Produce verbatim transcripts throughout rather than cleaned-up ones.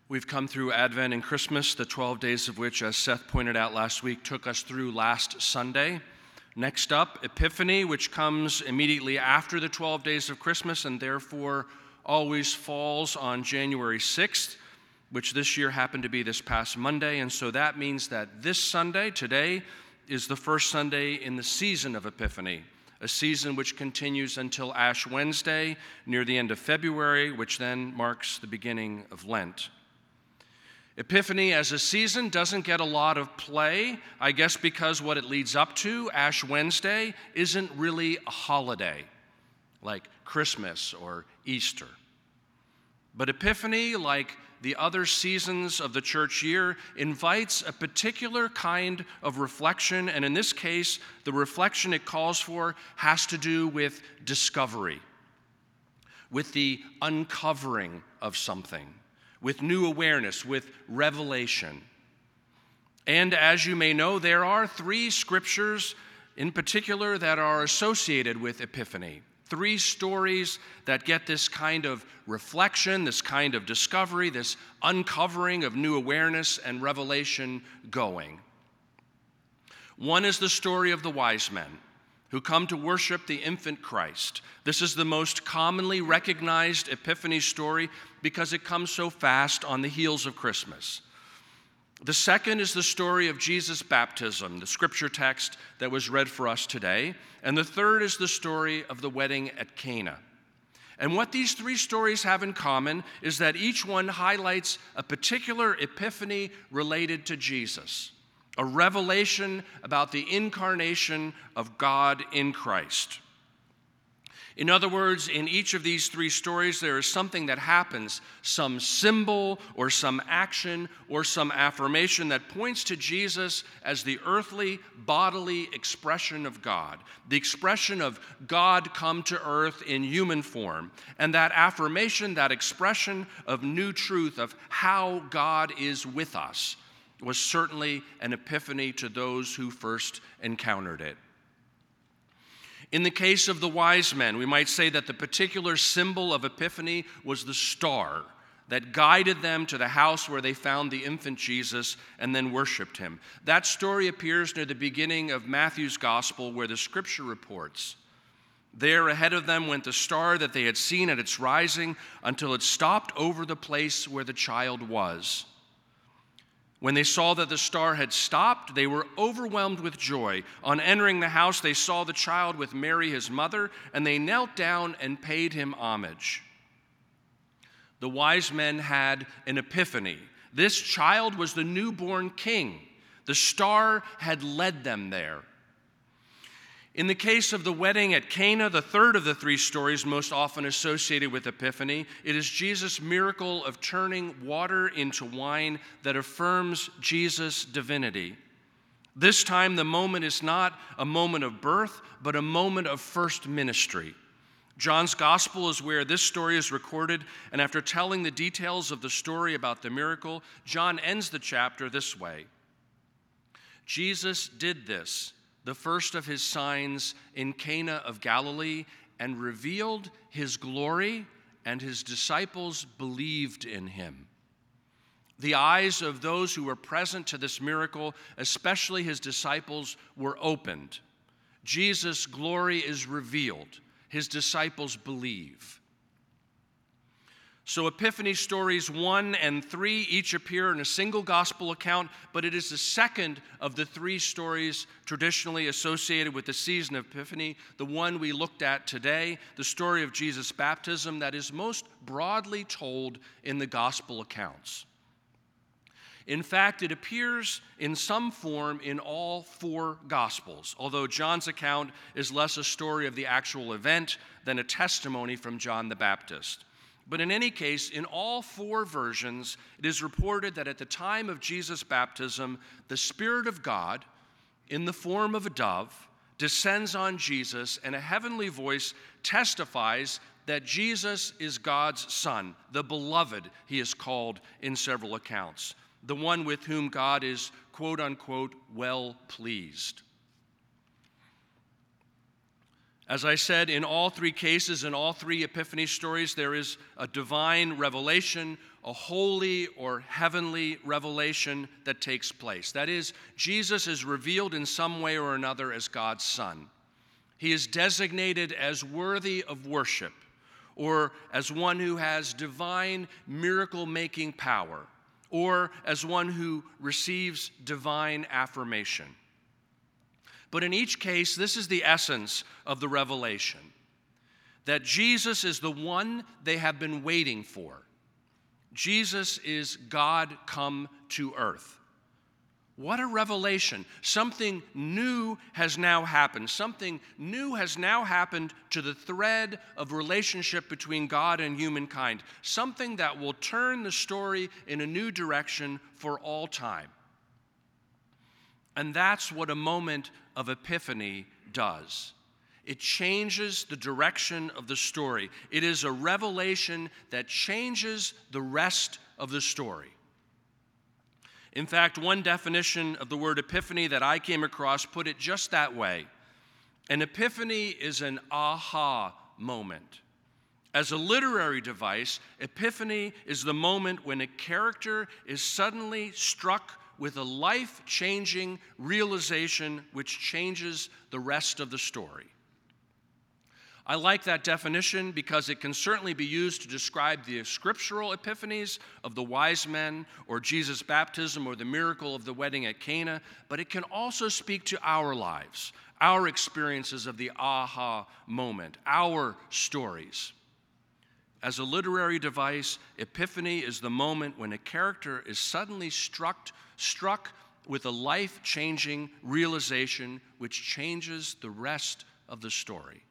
We've come through Advent and Christmas, the twelve days of which, as Seth pointed out last week, took us through last Sunday. Next up, Epiphany, which comes immediately after the twelve days of Christmas and therefore always falls on January sixth, which this year happened to be this past Monday. And so that means that this Sunday, today, is the first Sunday in the season of Epiphany, a season which continues until Ash Wednesday near the end of February, which then marks the beginning of Lent. Epiphany as a season doesn't get a lot of play, I guess because what it leads up to, Ash Wednesday, isn't really a holiday like Christmas or Easter. But Epiphany, like the other seasons of the church year, invites a particular kind of reflection, and in this case, the reflection it calls for has to do with discovery, with the uncovering of something, with new awareness, with revelation. And as you may know, there are three scriptures in particular that are associated with Epiphany. Three stories that get this kind of reflection, this kind of discovery, this uncovering of new awareness and revelation going. One is the story of the wise men who come to worship the infant Christ. This is the most commonly recognized Epiphany story because it comes so fast on the heels of Christmas. The second is the story of Jesus' baptism, the scripture text that was read for us today. And the third is the story of the wedding at Cana. And what these three stories have in common is that each one highlights a particular epiphany related to Jesus, a revelation about the incarnation of God in Christ. In other words, in each of these three stories, there is something that happens, some symbol or some action or some affirmation that points to Jesus as the earthly, bodily expression of God, the expression of God come to earth in human form. And that affirmation, that expression of new truth of how God is with us, was certainly an epiphany to those who first encountered it. In the case of the wise men, we might say that the particular symbol of Epiphany was the star that guided them to the house where they found the infant Jesus and then worshiped him. That story appears near the beginning of Matthew's gospel, where the scripture reports, "There ahead of them went the star that they had seen at its rising until it stopped over the place where the child was. When they saw that the star had stopped, they were overwhelmed with joy. On entering the house, they saw the child with Mary, his mother, and they knelt down and paid him homage." The wise men had an epiphany. This child was the newborn king. The star had led them there. In the case of the wedding at Cana, the third of the three stories most often associated with Epiphany, it is Jesus' miracle of turning water into wine that affirms Jesus' divinity. This time, the moment is not a moment of birth, but a moment of first ministry. John's gospel is where this story is recorded, and after telling the details of the story about the miracle, John ends the chapter this way: "Jesus did this, the first of his signs in Cana of Galilee, and revealed his glory, and his disciples believed in him." The eyes of those who were present to this miracle, especially his disciples, were opened. Jesus' glory is revealed. His disciples believe. So Epiphany stories one and three each appear in a single gospel account, but it is the second of the three stories traditionally associated with the season of Epiphany, the one we looked at today, the story of Jesus' baptism, that is most broadly told in the gospel accounts. In fact, it appears in some form in all four Gospels, although John's account is less a story of the actual event than a testimony from John the Baptist. But in any case, in all four versions, it is reported that at the time of Jesus' baptism, the Spirit of God, in the form of a dove, descends on Jesus, and a heavenly voice testifies that Jesus is God's Son, the beloved, he is called in several accounts, the one with whom God is, quote unquote, well pleased. As I said, in all three cases, in all three Epiphany stories, there is a divine revelation, a holy or heavenly revelation that takes place. That is, Jesus is revealed in some way or another as God's Son. He is designated as worthy of worship, or as one who has divine miracle-making power, or as one who receives divine affirmation. But in each case, this is the essence of the revelation, that Jesus is the one they have been waiting for. Jesus is God come to earth. What a revelation. Something new has now happened. Something new has now happened to the thread of relationship between God and humankind. Something that will turn the story in a new direction for all time. And that's what a moment of Epiphany does. It changes the direction of the story. It is a revelation that changes the rest of the story. In fact, one definition of the word epiphany that I came across put it just that way. An epiphany is an aha moment. As a literary device, epiphany is the moment when a character is suddenly struck with a life-changing realization which changes the rest of the story. I like that definition because it can certainly be used to describe the scriptural epiphanies of the wise men or Jesus' baptism or the miracle of the wedding at Cana, but it can also speak to our lives, our experiences of the aha moment, our stories. As a literary device, epiphany is the moment when a character is suddenly struck, struck with a life-changing realization which changes the rest of the story.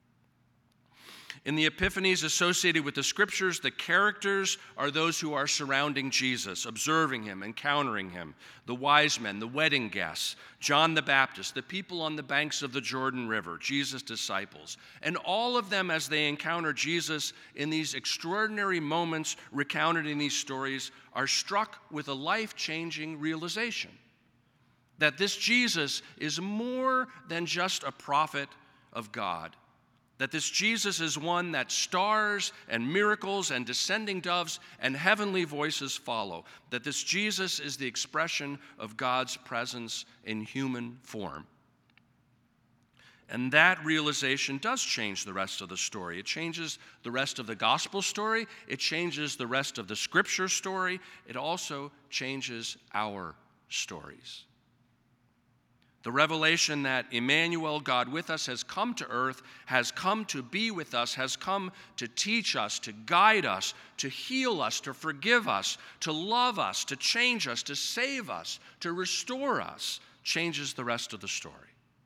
In the epiphanies associated with the scriptures, the characters are those who are surrounding Jesus, observing him, encountering him. The wise men, the wedding guests, John the Baptist, the people on the banks of the Jordan River, Jesus' disciples. And all of them, as they encounter Jesus in these extraordinary moments recounted in these stories, are struck with a life-changing realization that this Jesus is more than just a prophet of God. That this Jesus is one that stars and miracles and descending doves and heavenly voices follow. That this Jesus is the expression of God's presence in human form. And that realization does change the rest of the story. It changes the rest of the gospel story. It changes the rest of the scripture story. It also changes our stories. The revelation that Emmanuel, God with us, has come to earth, has come to be with us, has come to teach us, to guide us, to heal us, to forgive us, to love us, to change us, to save us, to restore us, changes the rest of the story.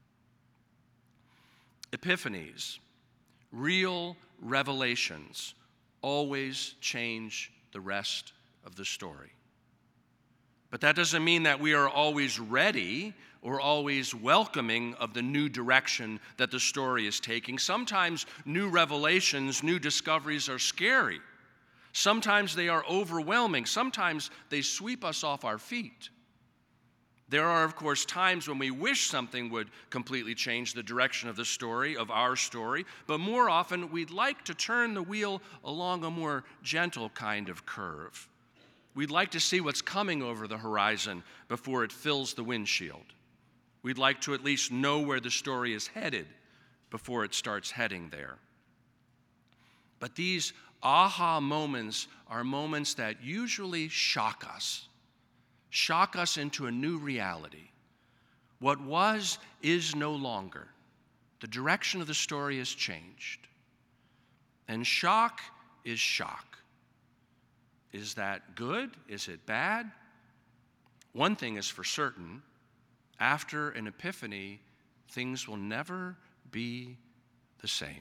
Epiphanies, real revelations, always change the rest of the story. But that doesn't mean that we are always ready or always welcoming of the new direction that the story is taking. Sometimes new revelations, new discoveries are scary. Sometimes they are overwhelming. Sometimes they sweep us off our feet. There are, of course, times when we wish something would completely change the direction of the story, of our story, but more often we'd like to turn the wheel along a more gentle kind of curve. We'd like to see what's coming over the horizon before it fills the windshield. We'd like to at least know where the story is headed before it starts heading there. But these aha moments are moments that usually shock us, shock us into a new reality. What was is no longer. The direction of the story has changed. And shock is shock. Is that good? Is it bad? One thing is for certain. After an epiphany, things will never be the same.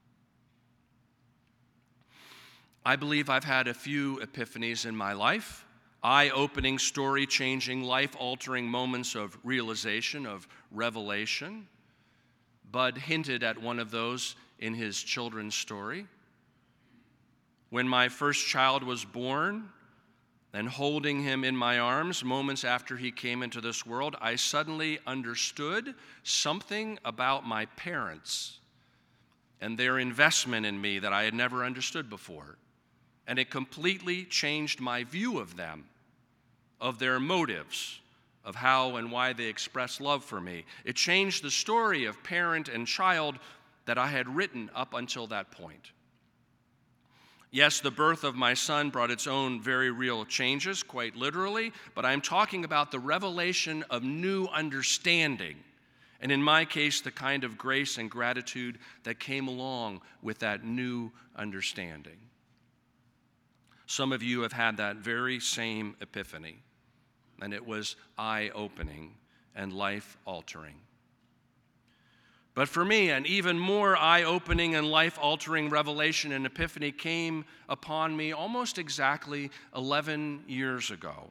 I believe I've had a few epiphanies in my life, eye-opening, story-changing, life-altering moments of realization, of revelation. Bud hinted at one of those in his children's story. When my first child was born, and holding him in my arms moments after he came into this world, I suddenly understood something about my parents and their investment in me that I had never understood before. And it completely changed my view of them, of their motives, of how and why they express love for me. It changed the story of parent and child that I had written up until that point. Yes, the birth of my son brought its own very real changes, quite literally, but I'm talking about the revelation of new understanding, and in my case, the kind of grace and gratitude that came along with that new understanding. Some of you have had that very same epiphany, and it was eye-opening and life-altering. But for me, an even more eye-opening and life-altering revelation and epiphany came upon me almost exactly eleven years ago.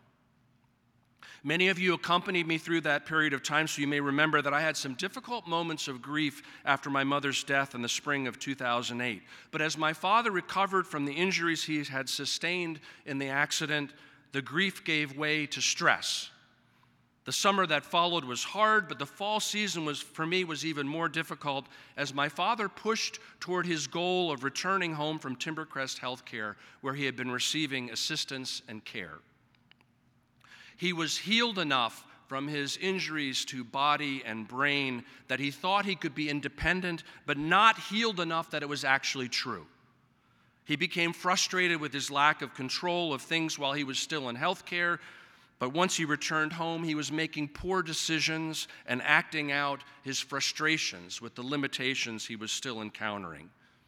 Many of you accompanied me through that period of time, so you may remember that I had some difficult moments of grief after my mother's death in the spring of two thousand eight. But as my father recovered from the injuries he had sustained in the accident, the grief gave way to stress. The summer that followed was hard, but the fall season was, for me, was even more difficult as my father pushed toward his goal of returning home from Timbercrest Healthcare, where he had been receiving assistance and care. He was healed enough from his injuries to body and brain that he thought he could be independent, but not healed enough that it was actually true. He became frustrated with his lack of control of things while he was still in healthcare. But once he returned home, he was making poor decisions and acting out his frustrations with the limitations he was still encountering.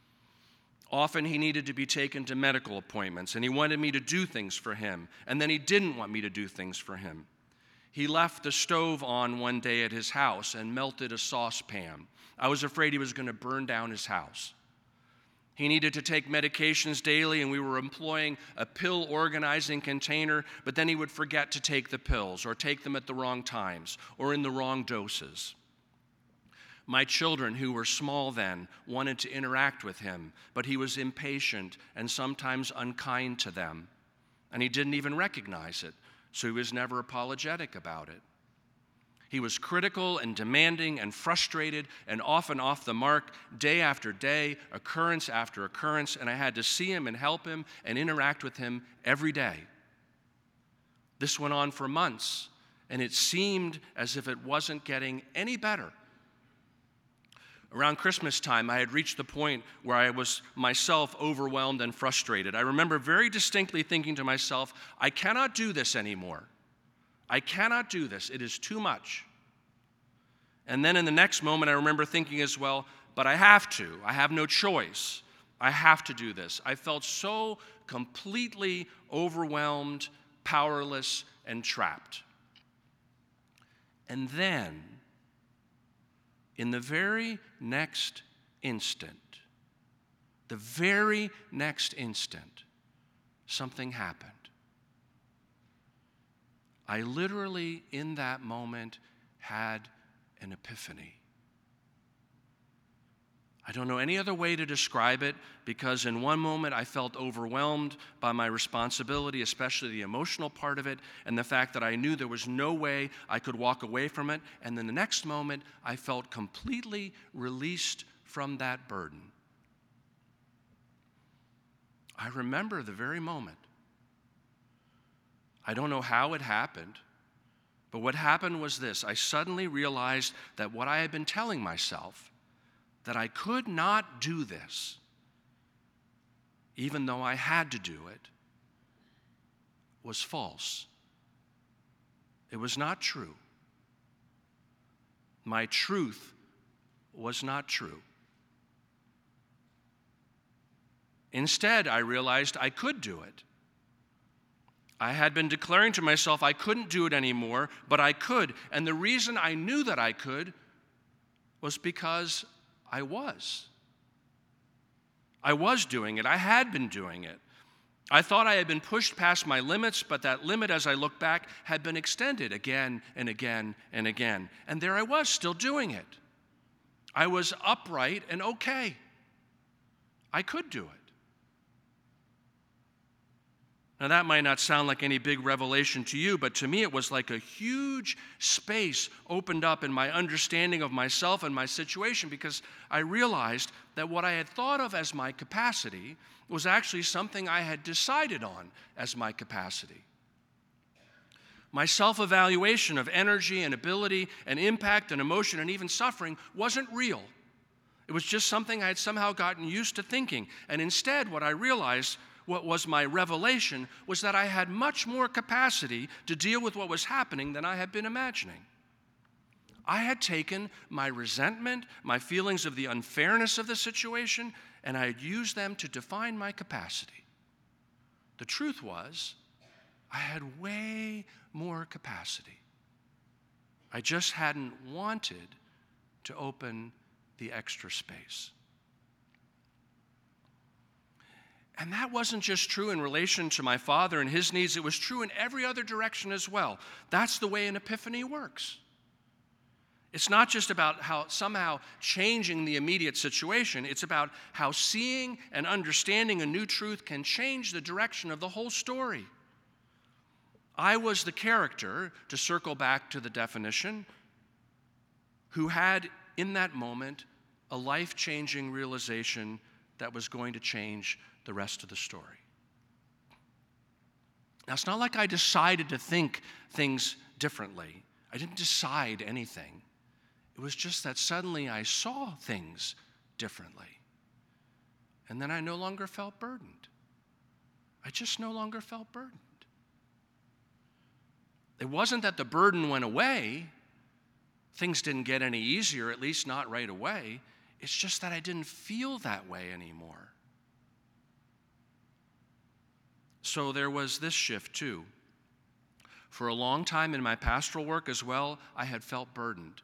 Often he needed to be taken to medical appointments, and he wanted me to do things for him, and then he didn't want me to do things for him. He left the stove on one day at his house and melted a saucepan. I was afraid he was going to burn down his house. He needed to take medications daily, and we were employing a pill organizing container, but then he would forget to take the pills or take them at the wrong times or in the wrong doses. My children, who were small then, wanted to interact with him, but he was impatient and sometimes unkind to them, and he didn't even recognize it, so he was never apologetic about it. He was critical and demanding and frustrated and often off the mark day after day, occurrence after occurrence, and I had to see him and help him and interact with him every day. This went on for months, and it seemed as if it wasn't getting any better. Around Christmas time, I had reached the point where I was myself overwhelmed and frustrated. I remember very distinctly thinking to myself, I cannot do this anymore. I cannot do this. It is too much. And then in the next moment, I remember thinking as well, but I have to. I have no choice. I have to do this. I felt so completely overwhelmed, powerless, and trapped. And then, in the very next instant, the very next instant, something happened. I literally, in that moment, had an epiphany. I don't know any other way to describe it, because in one moment I felt overwhelmed by my responsibility, especially the emotional part of it, and the fact that I knew there was no way I could walk away from it. And then the next moment I felt completely released from that burden. I remember the very moment. I don't know how it happened, but what happened was this. I suddenly realized that what I had been telling myself, that I could not do this, even though I had to do it, was false. It was not true. My truth was not true. Instead, I realized I could do it. I had been declaring to myself I couldn't do it anymore, but I could. And the reason I knew that I could was because I was. I was doing it. I had been doing it. I thought I had been pushed past my limits, but that limit, as I look back, had been extended again and again and again. And there I was, still doing it. I was upright and okay. I could do it. Now, that might not sound like any big revelation to you, but to me it was like a huge space opened up in my understanding of myself and my situation, because I realized that what I had thought of as my capacity was actually something I had decided on as my capacity. My self-evaluation of energy and ability and impact and emotion and even suffering wasn't real. It was just something I had somehow gotten used to thinking. And instead, what I realized, what was my revelation, was that I had much more capacity to deal with what was happening than I had been imagining. I had taken my resentment, my feelings of the unfairness of the situation, and I had used them to define my capacity. The truth was, I had way more capacity. I just hadn't wanted to open the extra space. And that wasn't just true in relation to my father and his needs, it was true in every other direction as well. That's the way an epiphany works. It's not just about how somehow changing the immediate situation, it's about how seeing and understanding a new truth can change the direction of the whole story. I was the character, to circle back to the definition, who had in that moment a life-changing realization that was going to change the rest of the story. Now, it's not like I decided to think things differently. I didn't decide anything. It was just that suddenly I saw things differently. And then I no longer felt burdened. I just no longer felt burdened. It wasn't that the burden went away. Things didn't get any easier, at least not right away. It's just that I didn't feel that way anymore. So there was this shift too. For a long time in my pastoral work as well, I had felt burdened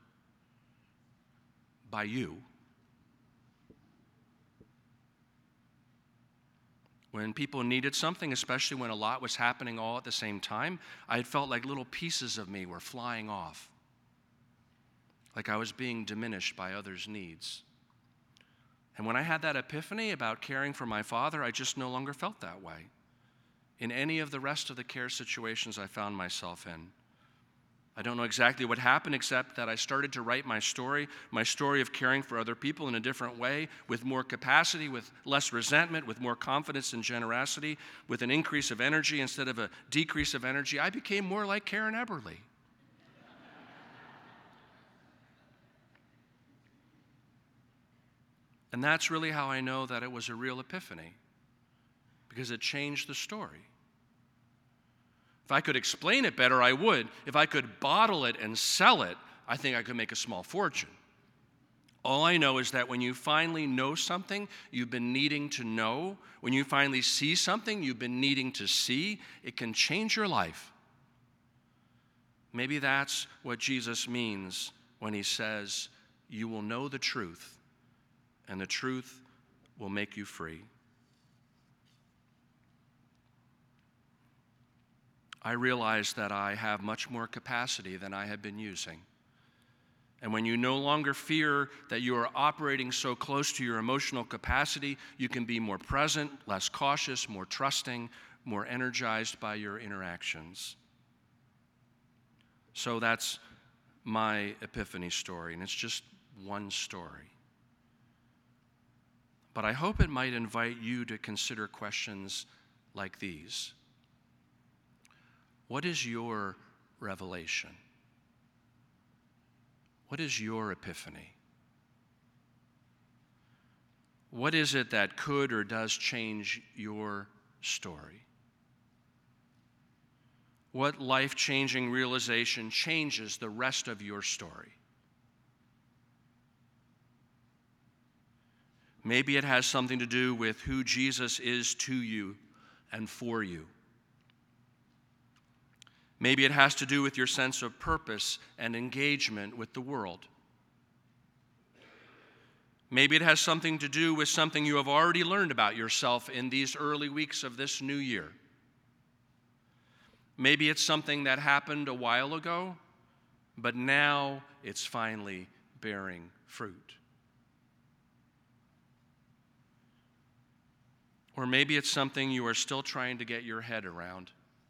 by you. When people needed something, especially when a lot was happening all at the same time, I had felt like little pieces of me were flying off, like I was being diminished by others' needs. And when I had that epiphany about caring for my father, I just no longer felt that way in any of the rest of the care situations I found myself in. I don't know exactly what happened, except that I started to write my story, my story of caring for other people in a different way, with more capacity, with less resentment, with more confidence and generosity, with an increase of energy instead of a decrease of energy. I became more like Karen Eberly. And that's really how I know that it was a real epiphany, because it changed the story. If I could explain it better, I would. If I could bottle it and sell it, I think I could make a small fortune. All I know is that when you finally know something you've been needing to know, when you finally see something you've been needing to see, it can change your life. Maybe that's what Jesus means when he says, "You will know the truth, and the truth will make you free." I realize that I have much more capacity than I have been using. And when you no longer fear that you are operating so close to your emotional capacity, you can be more present, less cautious, more trusting, more energized by your interactions. So that's my epiphany story, and it's just one story. But I hope it might invite you to consider questions like these. What is your revelation? What is your epiphany? What is it that could or does change your story? What life-changing realization changes the rest of your story? Maybe it has something to do with who Jesus is to you and for you. Maybe it has to do with your sense of purpose and engagement with the world. Maybe it has something to do with something you have already learned about yourself in these early weeks of this new year. Maybe it's something that happened a while ago, but now it's finally bearing fruit. Or maybe it's something you are still trying to get your head around.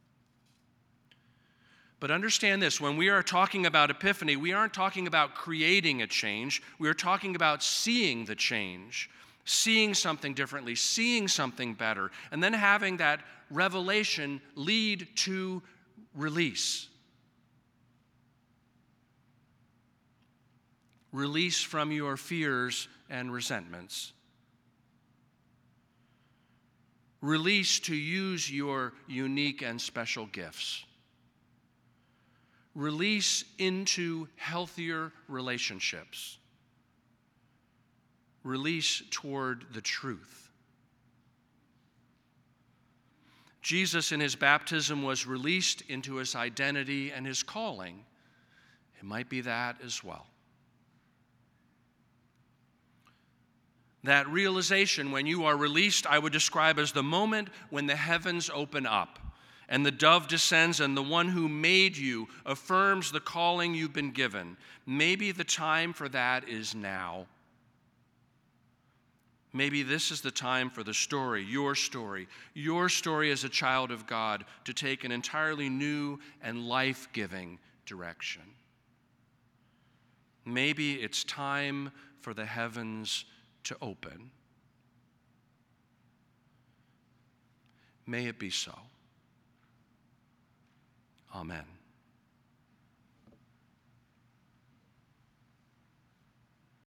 But understand this, when we are talking about epiphany, we aren't talking about creating a change. We are talking about seeing the change, seeing something differently, seeing something better, and then having that revelation lead to release. Release from your fears and resentments. Release to use your unique and special gifts. Release into healthier relationships. Release toward the truth. Jesus in his baptism was released into his identity and his calling. It might be that as well. That realization, when you are released, I would describe as the moment when the heavens open up and the dove descends and the one who made you affirms the calling you've been given. Maybe the time for that is now. Maybe this is the time for the story, your story, your story as a child of God to take an entirely new and life-giving direction. Maybe it's time for the heavens to open. May it be so. Amen.